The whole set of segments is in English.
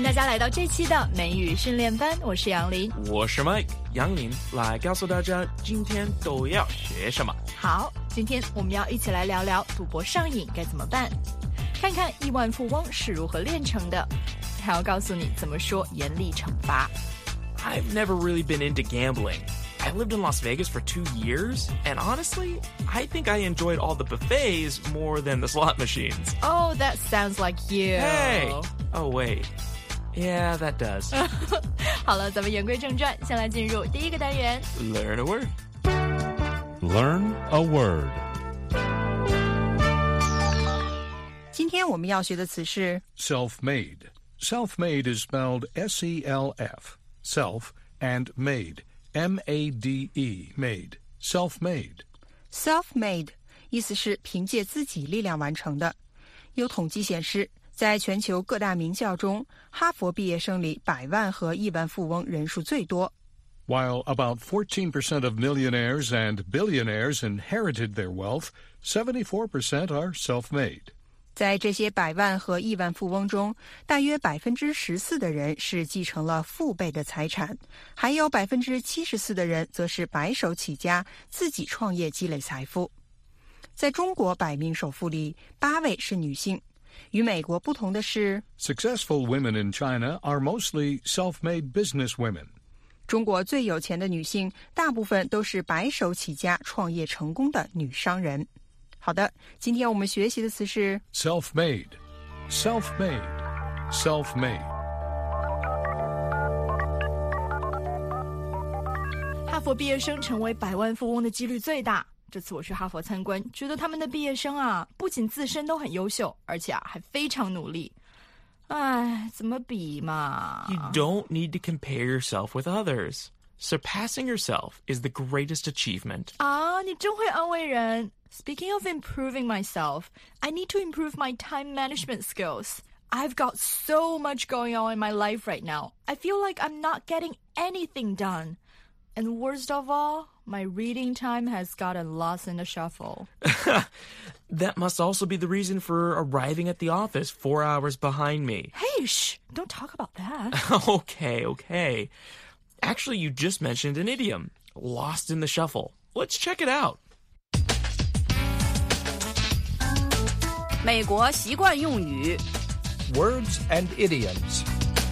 大家来到这期的美语训练班，我是杨林， 我是 Mike。杨林来告诉大家今天都要学什么。 好，今天我们要一起来聊聊赌博上瘾该怎么办，看看亿万富翁是如何炼成的，还要告诉你怎么说严厉惩罚。 I've never really been into gambling. I lived in Las Vegas for 2 years, and honestly, I think I enjoyed all the buffets more than the slot machines. Oh, that sounds like you. Hey! Oh, wait. Yeah, that does. 好了，咱们言归正传，先来进入第一个单元。 Learn a word. Learn a word. 今天我们要学的词是 Self-made. Self-made is spelled S-E-L-F. Self and made. M-A-D-E. Made. Self-made. self-made， 意思是凭借自己力量完成的。有统计显示，在全球各大名校中，哈佛毕业生里100万和亿万富翁人数最多。 While about 14% of millionaires and billionaires inherited their wealth, 74% are self-made. 在这些100万和亿万富翁中，大约14%的人是继承了父辈的财产，还有74%的人则是白手起家，自己创业积累财富。在中国100名首富里，8位是女性。与美国不同的是 Successful women in China are mostly self-made business women. 中国最有钱的女性大部分都是白手起家创业成功的女商人。好的，今天我们学习的词是 Self-made. Self-made. Self-made. 哈佛毕业生成为100万富翁的几率最大。这次我去哈佛参观，觉得他们的毕业生啊，不仅自身都很优秀，而且还非常努力。哎，怎么比嘛？ You don't need to compare yourself with others. Surpassing yourself is the greatest achievement. 啊，你真会安慰人。Speaking of improving myself, I need to improve my time management skills. I've got so much going on in my life right now. I feel like I'm not getting anything done. And worst of all, my reading time has gotten lost in the shuffle. That must also be the reason for arriving at the office 4 hours behind me. Hey, shh! Don't talk about that. Okay. Actually, you just mentioned an idiom, lost in the shuffle. Let's check it out. 美国习惯用语 Words and idioms.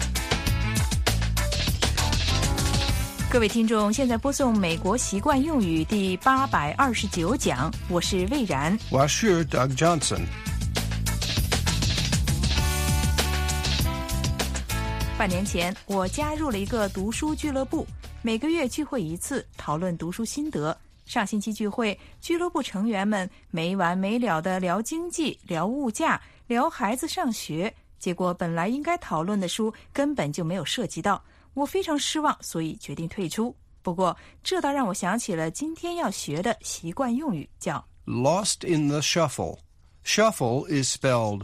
各位听众，现在播送美国习惯用语第829讲，我是魏然。 我是 Doug Johnson. 半年前，我加入了一个读书俱乐部，每个月聚会一次，讨论读书心得。上星期聚会，俱乐部成员们没完没了地聊经济、聊物价、聊孩子上学，结果本来应该讨论的书根本就没有涉及到。我非常失望，所以决定退出。不过，这倒让我想起了今天要学的习惯用语，叫 Lost in the shuffle. Shuffle is spelled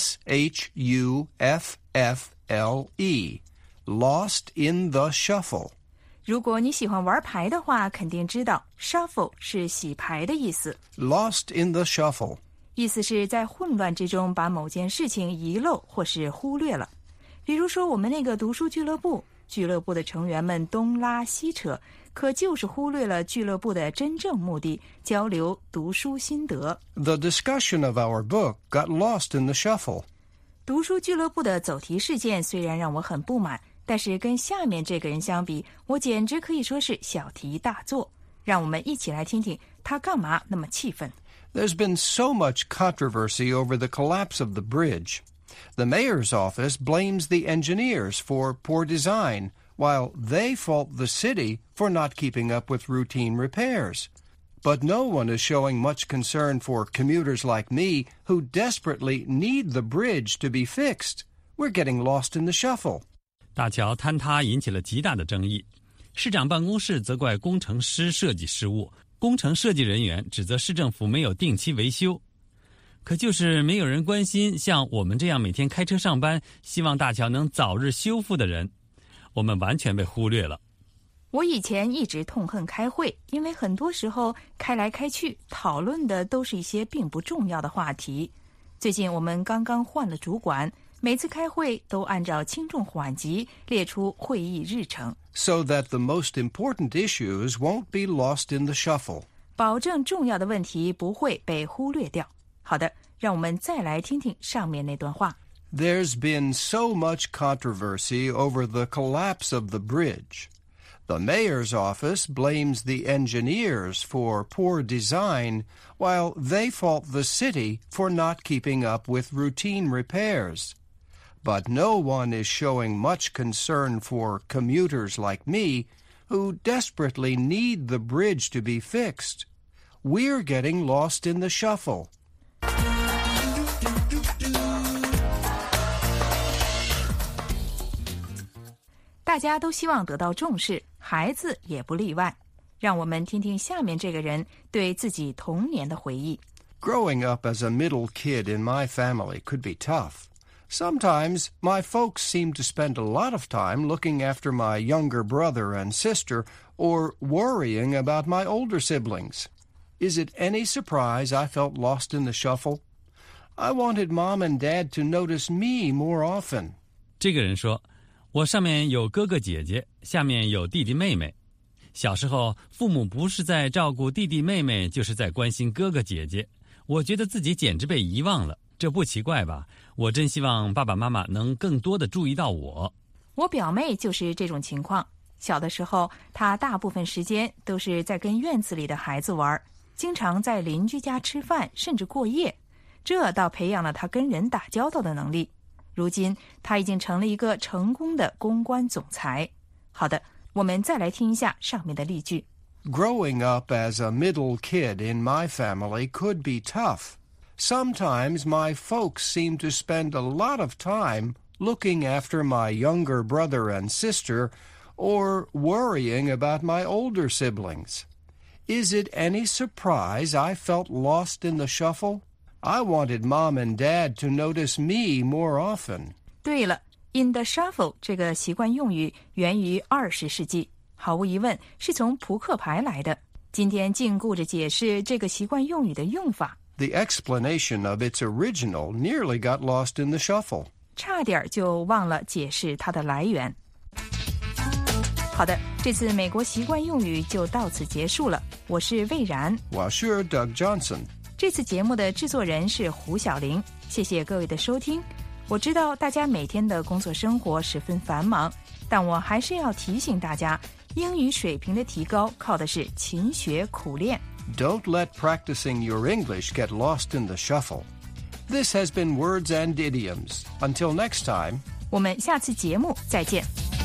S-H-U-F-F-L-E. Lost in the shuffle. 如果你喜欢玩牌的话，肯定知道 shuffle 是洗牌的意思。 Lost in the shuffle. 意思是在混乱之中把某件事情遗漏或是忽略了。比如说我们那个读书俱乐部的成员们东拉西扯，可就是忽略了俱乐部的真正目的，交流读书心得。 The discussion of our book got lost in the shuffle. 读书俱乐部的走题事件虽然让我很不满，但是跟下面这个人相比，我简直可以说是小题大做。让我们一起来听听他干嘛那么气愤。 There's been so much controversy over the collapse of the bridge. The mayor's office blames the engineers for poor design, while they fault the city for not keeping up with routine repairs. But no one is showing much concern for commuters like me who desperately need the bridge to be fixed. We're getting lost in the shuffle. 大桥坍塌引起了极大的争议，市长办公室责怪工程师设计失误，工程设计人员指责市政府没有定期维修。可就是没有人关心像我们这样每天开车上班，希望大桥能早日修复的人，我们完全被忽略了。 我以前一直痛恨开会，因为很多时候开来开去讨论的都是一些并不重要的话题。最近我们刚刚换了主管， 每次开会都按照轻重缓急列出会议日程， so that the most important issues won't be lost in the shuffle. 保证重要的问题不会被忽略掉。好的，让我们再来听听上面那段话。 There's been so much controversy over the collapse of the bridge. The mayor's office blames the engineers for poor design, while they fault the city for not keeping up with routine repairs. But no one is showing much concern for commuters like me, who desperately need the bridge to be fixed. We're getting lost in the shuffle. 大家都希望得到重视，孩子也不例外。让我们听听下面这个人对自己童年的回忆。 Growing up as a middle kid in my family could be tough. Sometimes my folks seemed to spend a lot of time looking after my younger brother and sister or worrying about my older siblings. Is it any surprise I felt lost in the shuffle? I wanted Mom and Dad to notice me more often. 这个人说，我上面有哥哥姐姐，下面有弟弟妹妹。小时候，父母不是在照顾弟弟妹妹，就是在关心哥哥姐姐。我觉得自己简直被遗忘了，这不奇怪吧？我真希望爸爸妈妈能更多的注意到我。 我表妹就是这种情况。小的时候，她大部分时间都是在跟院子里的孩子玩，经常在邻居家吃饭，甚至过夜。这倒培养了她跟人打交道的能力。如今，她已经成了一个成功的公关总裁。好的，我们再来听一下上面的例句。 Growing up as a middle kid in my family could be tough. Sometimes my folks seem to spend a lot of time looking after my younger brother and sister or worrying about my older siblings. Is it any surprise I felt lost in the shuffle? I wanted Mom and Dad to notice me more often. 对了 ，in the shuffle 这个习惯用语源于20世纪，毫无疑问是从扑克牌来的。今天禁锢着解释这个习惯用语的用法。 The explanation of its original nearly got lost in the shuffle. 差点就忘了解释它的来源。好的，这次美国习惯用语就到此结束了。我是魏然， 我是 Doug Johnson。 这次节目的制作人是胡小玲，谢谢各位的收听。我知道大家每天的工作生活十分繁忙，但我还是要提醒大家，英语水平的提高靠的是勤学苦练。 Don't let practicing your English get lost in the shuffle. This has been Words and Idioms. Until next time. 我们下次节目再见。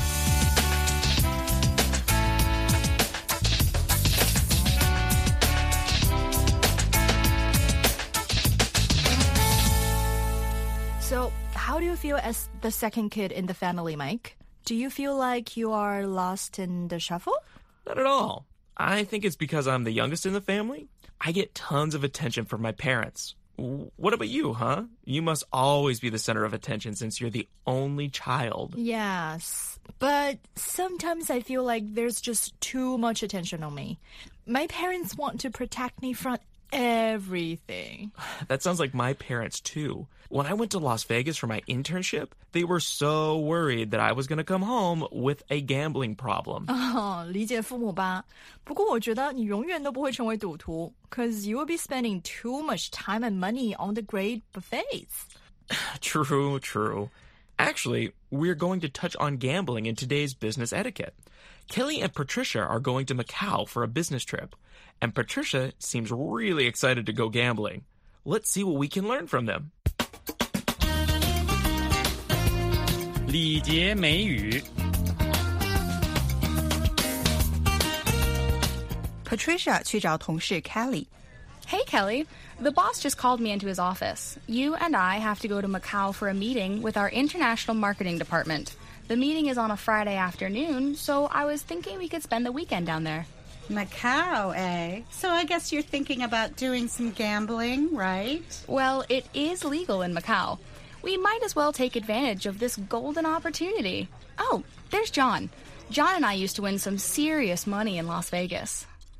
So, how do you feel as the second kid in the family, Mike? Do you feel like you are lost in the shuffle? Not at all. I think it's because I'm the youngest in the family. I get tons of attention from my parents. What about you, huh? You must always be the center of attention since you're the only child. Yes, but sometimes I feel like there's just too much attention on me. My parents want to protect me from everything. That sounds like my parents, too. When I went to Las Vegas for my internship, they were so worried that I was going to come home with a gambling problem. 理解父母吧。不过我觉得你永远都不会成为赌徒 because you will be spending too much time and money on the great buffets. True, true. Actually, we're going to touch on gambling in today's business etiquette. Kelly and Patricia are going to Macau for a business trip, and Patricia seems really excited to go gambling. Let's see what we can learn from them. 礼节美语。 Patricia 去找同事 Kelly。 Hey, Kelly. The boss just called me into his office. You and I have to go to Macau for a meeting with our international marketing department. The meeting is on a Friday afternoon, so I was thinking we could spend the weekend down there. Macau, eh? So I guess you're thinking about doing some gambling, right? Well, it is legal in Macau. We might as well take advantage of this golden opportunity. Oh, there's John. John and I used to win some serious money in Las Vegas.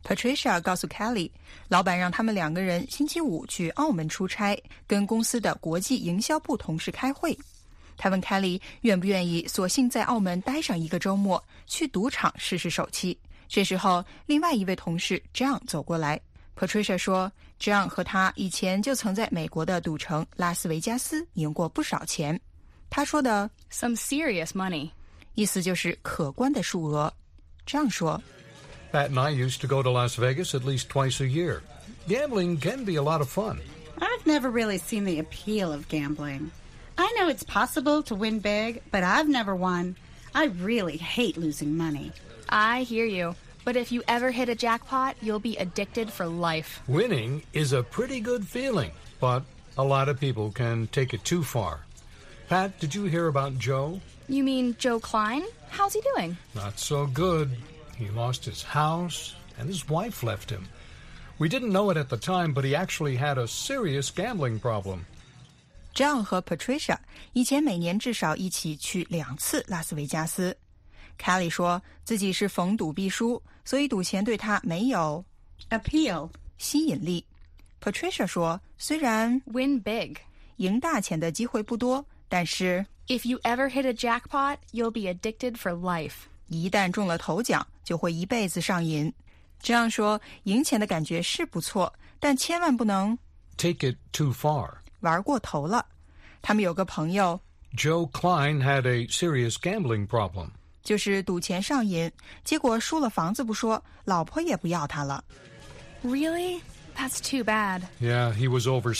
Patricia 告诉 Kelly， 老板让他们2个人星期5去澳门出差，跟公司的国际营销部同事开会。他问 Kelly 愿不愿意索性在澳门待上1个周末，去赌场试试手气。这时候，另外一位同事 John 走过来。Patricia 说 John 和他以前就曾在美国的赌城拉斯维加斯赢过不少钱。他说的 Some serious money. 意思就是可观的数额。John 说 Pat and I used to go to Las Vegas at least twice a year. Gambling can be a lot of fun. I've never really seen the appeal of gambling. I know it's possible to win big, but I've never won. I really hate losing money. I hear you. But if you ever hit a jackpot, you'll be addicted for life. Winning is a pretty good feeling, but a lot of people can take it too far. Pat, did you hear about Joe? You mean Joe Klein? How's he doing? Not so good. He lost his house, and his wife left him. We didn't know it at the time, but he actually had a serious gambling problem. John 和 Patricia 以前每年至少一起去2次拉斯维加斯。Kelly 说自己是逢赌必输，所以赌钱对他没有 Appeal. 吸引力。Patricia 说虽然 Win big. 赢大钱的机会不多，但是 If you ever hit a jackpot, you'll be addicted for life. 一旦中了头奖，就会一辈子上瘾。这样说，赢钱的感觉是不错，但千万不能 Take it too far. 玩过头了。他们有个朋友 Joe Klein had a serious gambling problem. 就是赌钱上瘾，结果输了房子不说，老婆也不要他了。 Really? That's too bad. Yeah, he was over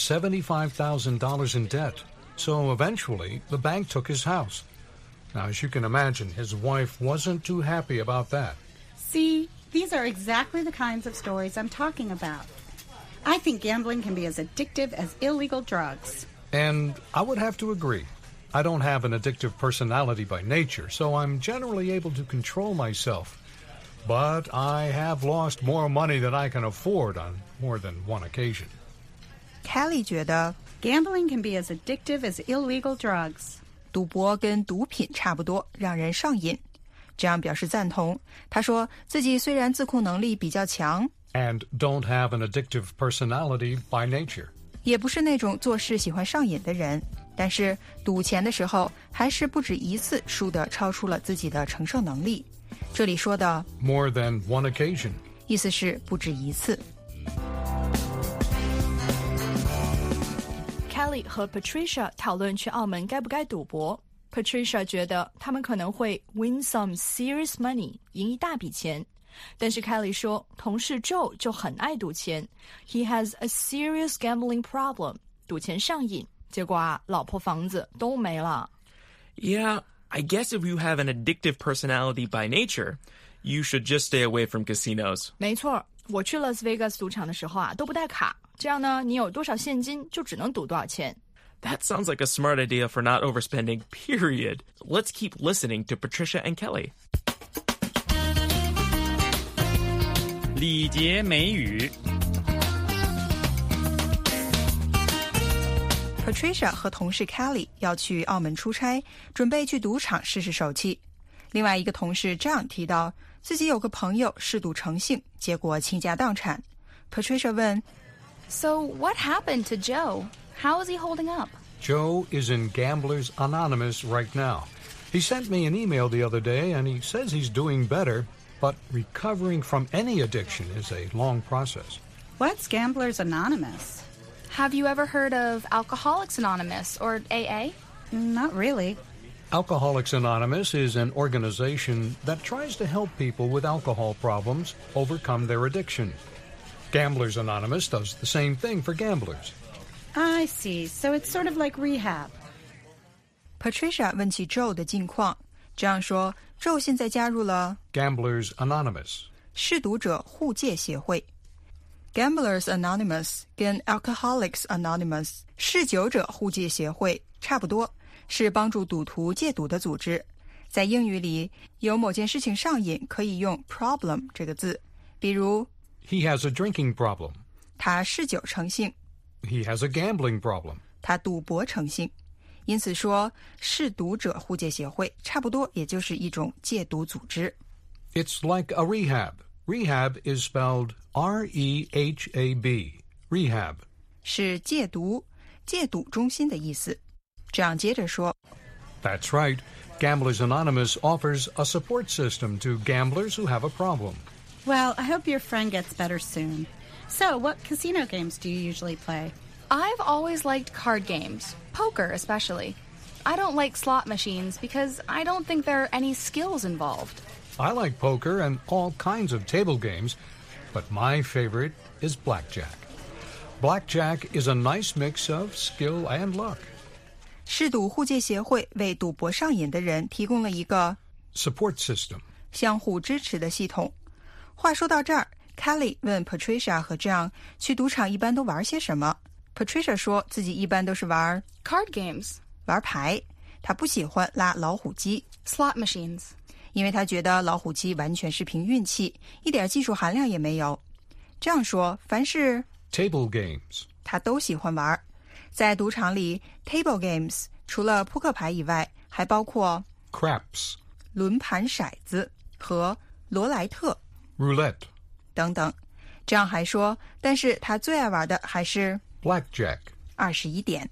$75,000 in debt. So eventually, the bank took his house. Now, as you can imagine, his wife wasn't too happy about that. See, these are exactly the kinds of stories I'm talking about. I think gambling can be as addictive as illegal drugs. And I would have to agree. I don't have an addictive personality by nature, so I'm generally able to control myself. But I have lost more money than I can afford on more than one occasion. Kelly 觉得 Gambling can be as addictive as illegal drugs. 赌博跟毒品差不多，让人上瘾。这样表示赞同。他说自己虽然自控能力比较强 And don't have an addictive personality by nature. 也不是那种做事喜欢上瘾的人，但是赌钱的时候还是不止一次输得超出了自己的承受能力。这里说的 More than one occasion. 意思是不止一次。 Kelly 和 Patricia 讨论去澳门该不该赌博。Patricia 觉得他们可能会 win some serious money， 赢一大笔钱。但是 Kelly 说，同事 Joe 就很爱赌钱 ，He has a serious gambling problem， 赌钱上瘾，结果老婆房子都没了。 Yeah, I guess if you have an addictive personality by nature, you should just stay away from casinos. 没错，我去拉斯维加斯赌场的时候都不带卡，这样呢，你有多少现金就只能赌多少钱。 That sounds like a smart idea for not overspending, period. Let's keep listening to Patricia and Kelly. 礼节美语。 Patricia 和同事 Kelly 要去澳门出差，准备去赌场试试手气。另外一个同事 John 提到自己有个朋友嗜赌成性，结果倾家荡产。Patricia 问 So what happened to Joe? How is he holding up? Joe is in Gamblers Anonymous right now. He sent me an email the other day, and he says he's doing better, but recovering from any addiction is a long process. What's Gamblers Anonymous? Have you ever heard of Alcoholics Anonymous or AA? Not really. Alcoholics Anonymous is an organization that tries to help people with alcohol problems overcome their addiction. Gamblers Anonymous does the same thing for gamblers. I see. So it's sort of like rehab. Patricia 问起 Joe 的近况，这样说 Joe 现在加入了 Gamblers Anonymous. 嗜赌者互戒协会。Gamblers Anonymous 跟 Alcoholics Anonymous 嗜酒者互戒协会差不多，是帮助赌徒戒赌的组织。在英语里，有某件事情上瘾可以用 problem 这个字，比如 He has a drinking problem. 他嗜酒成性， He has a gambling problem. 他赌博成性。因此说，嗜赌者互戒协会差不多也就是一种戒毒组织。 It's like a rehab. Rehab is spelled R-E-H-A-B. Rehab. 是戒毒、戒赌中心的意思。这样接着说 That's right. Gamblers Anonymous offers a support system to gamblers who have a problem. Well, I hope your friend gets better soon. So, what casino games do you usually play? I've always liked card games, poker especially. I don't like slot machines because I don't think there are any skills involved. I like poker and all kinds of table games, but my favorite is blackjack. Blackjack is a nice mix of skill and luck. 嗜赌互戒协会为赌博上瘾的人提供了一个 Support system. 相互支持的系统。话说到这儿 Kelly 问 Patricia 和 John 去赌场一般都玩些什么。 Patricia 说自己一般都是玩 Card games. 玩牌，她不喜欢拉老虎机 Slot machines. 因为她觉得老虎机完全是凭运气，一点技术含量也没有。这样说，凡是 Table games. 她都喜欢玩。在赌场里 Table games 除了扑克牌以外，还包括 Craps. 轮盘骰子和罗莱特 Roulette. 等等。这样还说，但是她最爱玩的还是 Blackjack. 21点。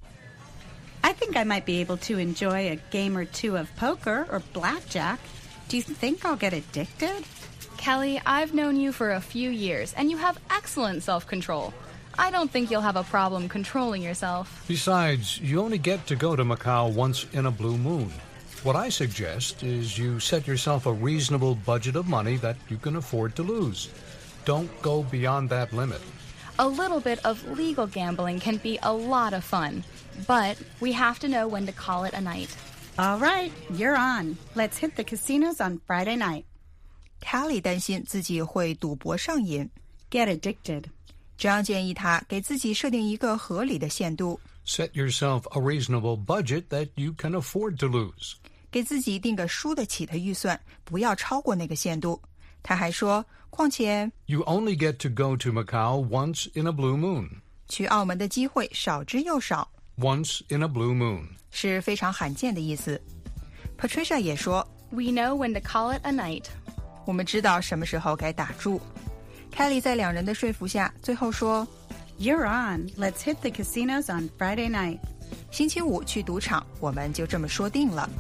I think I might be able to enjoy a game or two of poker or blackjack. Do you think I'll get addicted? Kelly, I've known you for a few years, and you have excellent self-control. I don't think you'll have a problem controlling yourself. Besides, you only get to go to Macau once in a blue moon. What I suggest is you set yourself a reasonable budget of money that you can afford to lose. Don't go beyond that limit. A little bit of legal gambling can be a lot of fun, but we have to know when to call it a night. All right, you're on. Let's hit the casinos on Friday night. Kelly 担心自己会赌博上瘾， Get addicted. 这样建议他给自己设定一个合理的限度， Set yourself a reasonable budget that you can afford to lose. 给自己定个输得起的预算，不要超过那个限度。他还说，况且 You only get to go to Macau once in a blue moon. 去澳门的机会少之又少， Once in a blue moon. 是非常罕见的意思。Patricia 也说， We know when to call it a night. 我们知道什么时候该打住。Kelly 在两人的说服下，最后说 You're on. Let's hit the casinos on Friday night. 星期五去赌场，我们就这么说定了。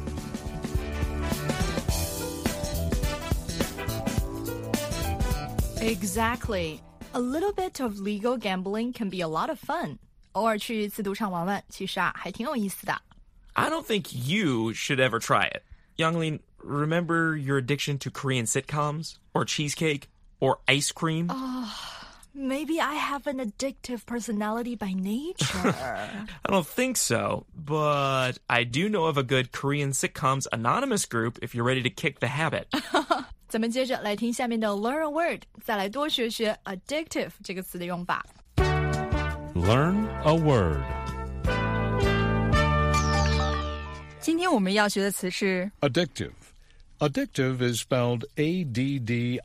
Exactly. A little bit of legal gambling can be a lot of fun. 偶尔去一次赌场玩玩，其实还挺有意思的。 I don't think you should ever try it. Youngling, remember your addiction to Korean sitcoms? Or cheesecake? Or ice cream? Maybe I have an addictive personality by nature. I don't think so, but I do know of a good Korean sitcoms anonymous group if you're ready to kick the habit. 咱们接着来听下面的 Learn a word， 再来多学学 addictive 这个词的用法。 Learn a word. 今天我们要学的词是 Addictive. Addictive is spelled A-D-D-I-C-T-I-V-E.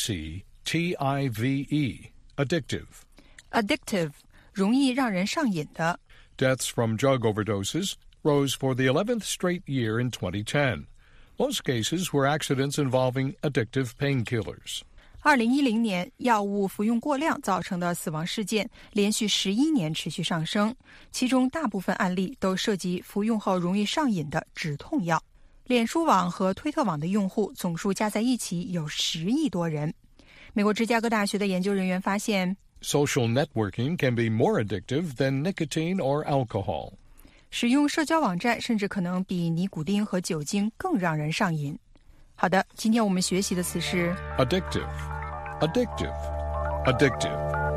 Addictive. addictive， 容易让人上瘾的。 Deaths from drug overdoses rose for the 11th straight year in 2010. Most cases were accidents involving addictive painkillers. 2010年，药物服用过量造成的死亡事件连续11年持续上升，其中大部分案例都涉及服用后容易上瘾的止痛药。脸书网和推特网的用户总数加在一起有10亿多人。美国芝加哥大学的研究人员发现， Social networking can be more addictive than nicotine or alcohol. 使用社交网站甚至可能比尼古丁和酒精更让人上瘾。好的，今天我们学习的词是 Addictive. Addictive. Addictive.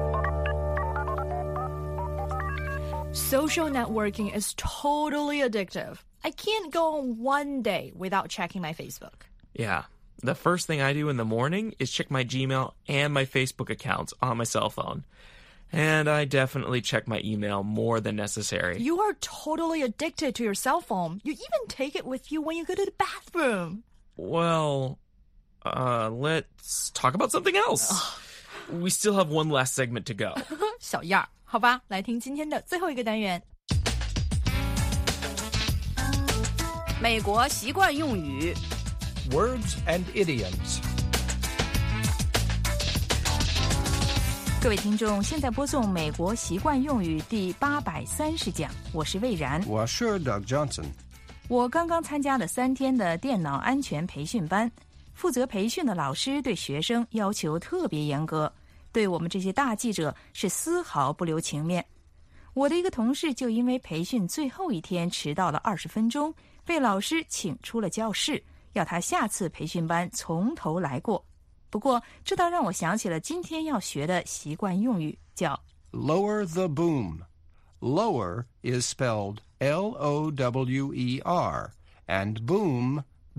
Social networking is totally addictive. I can't go on one day without checking my Facebook. Yeah. The first thing I do in the morning is check my Gmail and my Facebook accounts on my cell phone. And I definitely check my email more than necessary. You are totally addicted to your cell phone. You even take it with you when you go to the bathroom. Well, let's talk about something else. We still have one last segment to go. 小样儿，好吧，来听今天的最后一个单元。 美国习惯用语 Words and idioms. 各位听众，现在播送美国习惯用语第830讲，我是魏然， 我是 Doug Johnson。 我刚刚参加了3天的电脑安全培训班，负责培训的老师对学生要求特别严格，对我们这些大记者是丝毫不留情面。我的一个同事就因为培训最后一天迟到了20分钟，被老师请出了教室，要他下次培训班从头来过。不过这倒让我想起了今天要学的习惯用语，叫 Lower the boom. Lower is spelled L-O-W-E-R and boom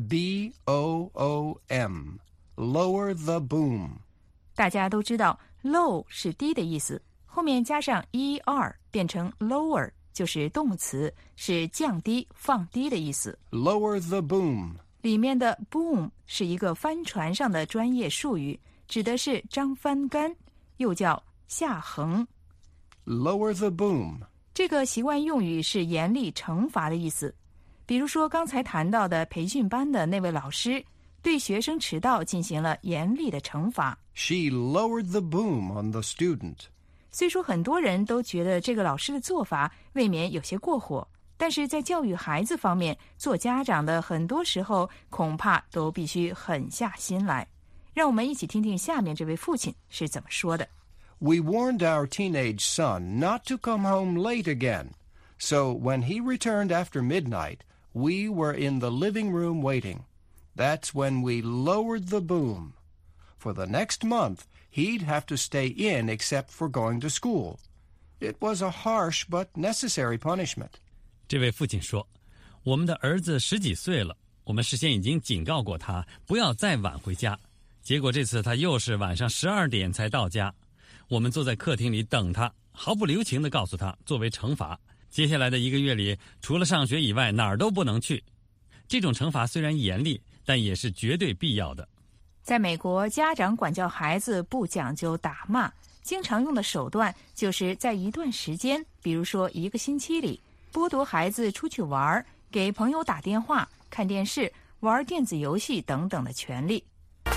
B-O-O-M. Lower the boom. 大家都知道 low 是低的意思，后面加上 er 变成 lower 就是动词，是降低放低的意思。 Lower the boom. 里面的 boom 是一个帆船上的专业术语，指的是张帆杆，又叫下横。 Lower the boom. 这个习惯用语是严厉惩罚的意思。比如说刚才谈到的培训班的那位老师，对学生迟到进行了严厉的惩罚。 She lowered the boom on the student. 虽说很多人都觉得这个老师的做法未免有些过火，但是在教育孩子方面，做家长的很多时候恐怕都必须狠下心来。让我们一起听听下面这位父亲是怎么说的。 We warned our teenage son not to come home late again. So when he returned after midnight, we were in the living room waiting. That's when we lowered the boom. For the next month, he'd have to stay in except for going to school. It was a harsh but necessary punishment. 这位父亲说，我们的儿子10几岁了，我们事先已经警告过他不要再晚回家，结果这次他又是晚上12点才到家。我们坐在客厅里等他，毫不留情地告诉他，作为惩罚，接下来的1个月里，除了上学以外哪儿都不能去。这种惩罚虽然严厉，但也是绝对必要的。 在美国，家长管教孩子不讲究打骂，经常用的手段就是在一段时间，比如说1个星期里，剥夺孩子出去玩、给朋友打电话、看电视、玩电子游戏等等的权利。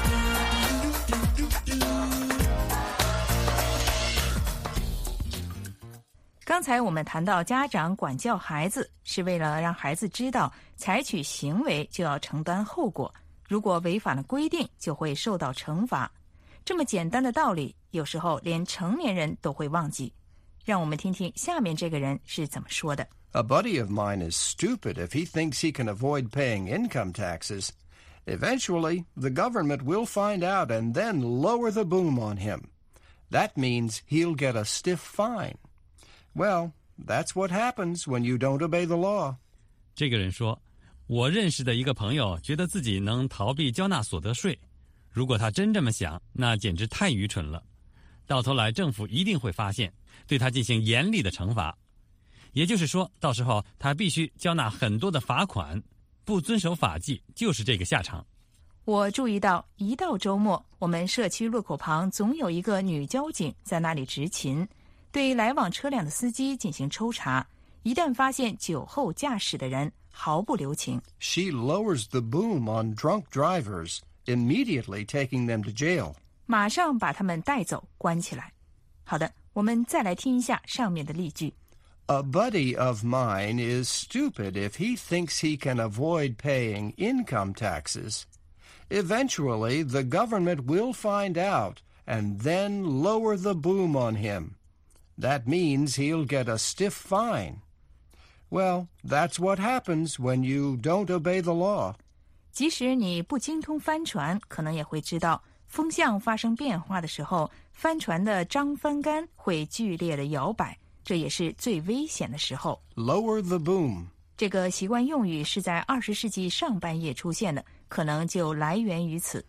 刚才我们谈到家长管教孩子是为了让孩子知道采取行为就要承担后果，如果违反了规定就会受到惩罚。这么简单的道理，有时候连成年人都会忘记。让我们听听下面这个人是怎么说的。 A buddy of mine is stupid if he thinks he can avoid paying income taxes. Eventually, the government will find out and then lower the boom on him. That means he'll get a stiff fine. Well, that's what happens when you don't obey the law. 这个人说，我认识的一个朋友觉得自己能逃避交纳所得税，如果他真这么想，那简直太愚蠢了。到头来政府一定会发现，对他进行严厉的惩罚。也就是说，到时候他必须交纳很多的罚款，不遵守法纪就是这个下场。 我注意到，一到周末，我们社区路口旁总有一个女交警在那里执勤，对来往车辆的司机进行抽查，一旦发现酒后驾驶的人，毫不留情。 She lowers the boom on drunk drivers, immediately taking them to jail. 马上把他们带走，关起来。好的，我们再来听一下上面的例句。 A buddy of mine is stupid if he thinks he can avoid paying income taxes. Eventually, the government will find out and then lower the boom on him. That means he'll get a stiff fine. Well, that's what happens when you don't obey the law. 即使你不精通帆船，可能也会知道，风向发生变化的时候，帆船的张帆杆会剧烈的摇摆，这也是最危险的时候。 Lower the boom. 这个习惯用语是在20世纪上半叶出现的，可能就来源于此。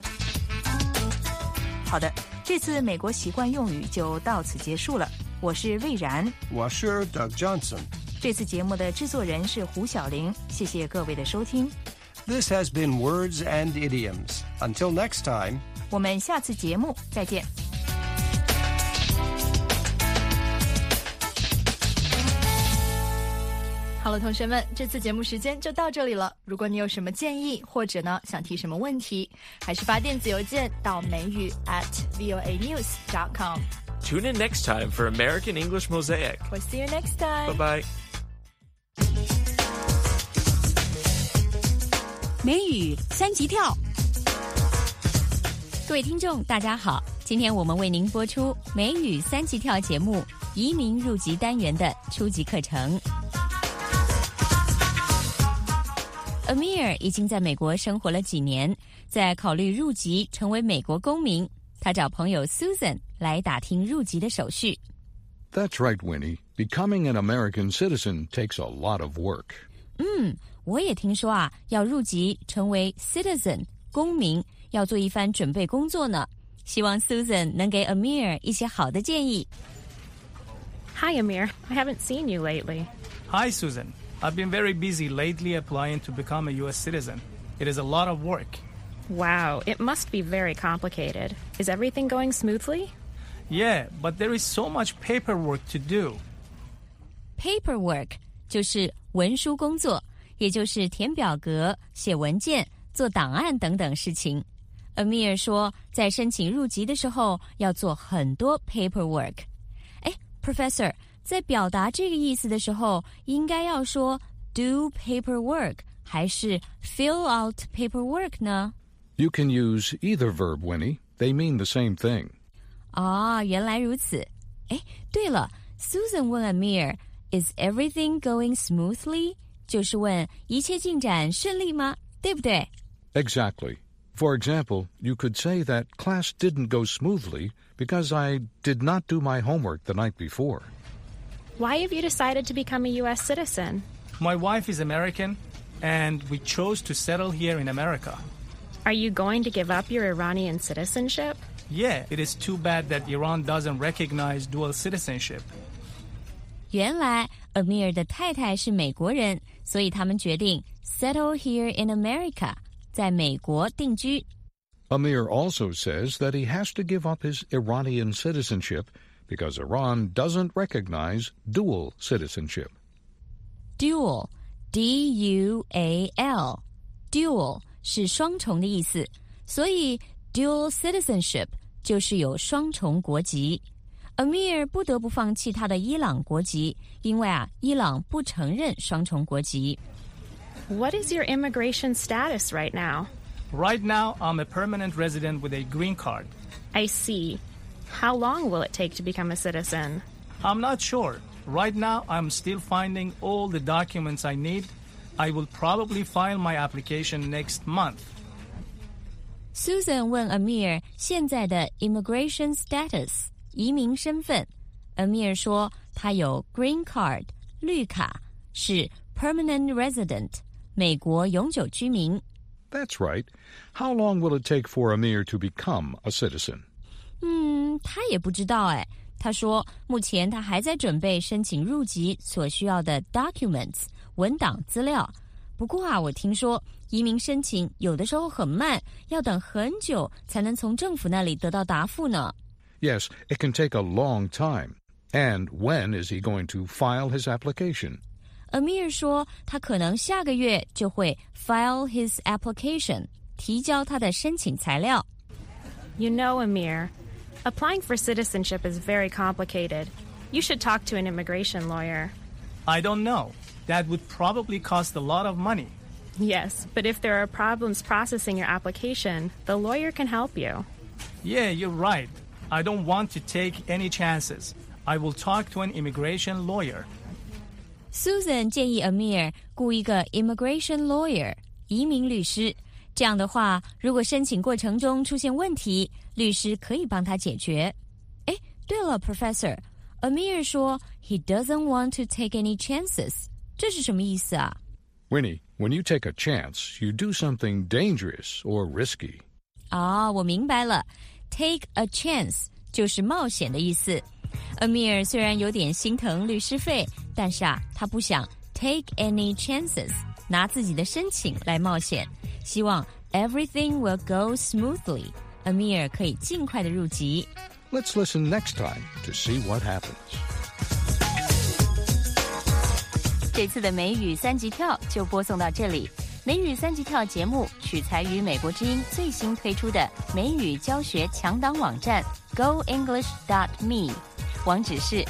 好的，这次美国习惯用语就到此结束了。我是魏然， 我是 Doug Johnson. 这次节目的制作人是胡小玲，谢谢各位的收听。 This has been Words and Idioms. Until next time. 我们下次节目再见。 好了，同学们，这次节目时间就到这里了。如果你有什么建议，或者呢想提什么问题，还是发电子邮件到美语@voanews.com。 Tune in next time for American English Mosaic. We'll see you next time. Bye-bye. 美语三级跳， 各位听众大家好，今天我们为您播出美语三级跳节目移民入籍单元的初级课程。Amir 已经在美国生活了几年，在考虑入籍成为美国公民，他找朋友 Susan 来打听入籍的手续。 That's right, Winnie. Becoming an American citizen takes a lot of work. 我也听说啊，要入籍成为 citizen 公民，要做一番准备工作呢。希望 Susan 能给 Amir 一些好的建议。 Hi, Amir. I haven't seen you lately. Hi, Susan. I've been very busy lately applying to become a U.S. citizen. It is a lot of work. Wow, it must be very complicated. Is everything going smoothly? Yeah, but there is so much paperwork to do. Paperwork 就是文书工作，也就是填表格、写文件、做档案等等事情。Amir 说，在申请入籍的时候要做很多 paperwork。Professor， 在表达这个意思的时候，应该要说 do paperwork 还是 fill out paperwork 呢？ You can use either verb, Winnie. They mean the same thing. 原来如此。对了 ，Susan 问 Amir，Is everything going smoothly？ 就是问一切进展顺利吗？对不对？ Exactly. For example, you could say that class didn't go smoothly because I did not do my homework the night before. Why have you decided to become a U.S. citizen? My wife is American, and we chose to settle here in America. Are you going to give up your Iranian citizenship? Yeah, it is too bad that Iran doesn't recognize dual citizenship. 原来 Amir 的太太是美国人，所以他们决定 settle here in America， 在美国定居。 Amir also says that he has to give up his Iranian citizenship because Iran doesn't recognize dual citizenship. Dual, D-U-A-L, dual 是双重的意思，所以 dual citizenship 就是有双重国籍。Amir 不得不放弃他的伊朗国籍，因为伊朗不承认双重国籍。 What is your immigration status right now? Right now, I'm a permanent resident with a green card. I see. How long will it take to become a citizen? I'm not sure. Right now, I'm still finding all the documents I need. I will probably file my application next month. Susan 问 Amir 现在的 immigration status 移民身份。Amir 说他有 green card 绿卡，是 permanent resident 美国永久居民。 That's right. How long will it take for Amir to become a citizen? 他也不知道他说目前他还在准备申请入籍所需要的 documents 文档资料。不过我听说移民申请有的时候很慢，要等很久才能从政府那里得到答复呢。 Yes, it can take a long time. And when is he going to file his application? Amir 说他可能下个月就会 file his application 提交他的申请材料。 You know, Amir, applying for citizenship is very complicated. You should talk to an immigration lawyer. I don't know. That would probably cost a lot of money. Yes, but if there are problems processing your application, the lawyer can help you. Yeah, you're right. I don't want to take any chances. I will talk to an immigration lawyer. Susan 建议 Amir 雇一个 immigration lawyer 移民律师，这样的话，如果申请过程中出现问题，律师可以帮他解决。对了 Professor， Amir 说 he doesn't want to take any chances， 这是什么意思啊？ Winnie, when you take a chance, you do something dangerous or risky. 我明白了 ，take a chance 就是冒险的意思。Amir 虽然有点心疼律师费，但是他不想 take any chances， 拿自己的申请来冒险，希望 everything will go smoothly， Amir 可以尽快的入籍。 Let's listen next time to see what happens. 这次的美语三级跳就播送到这里。美语三级跳节目取材于美国之音最新推出的美语教学强档网站 goenglish.me， 网址是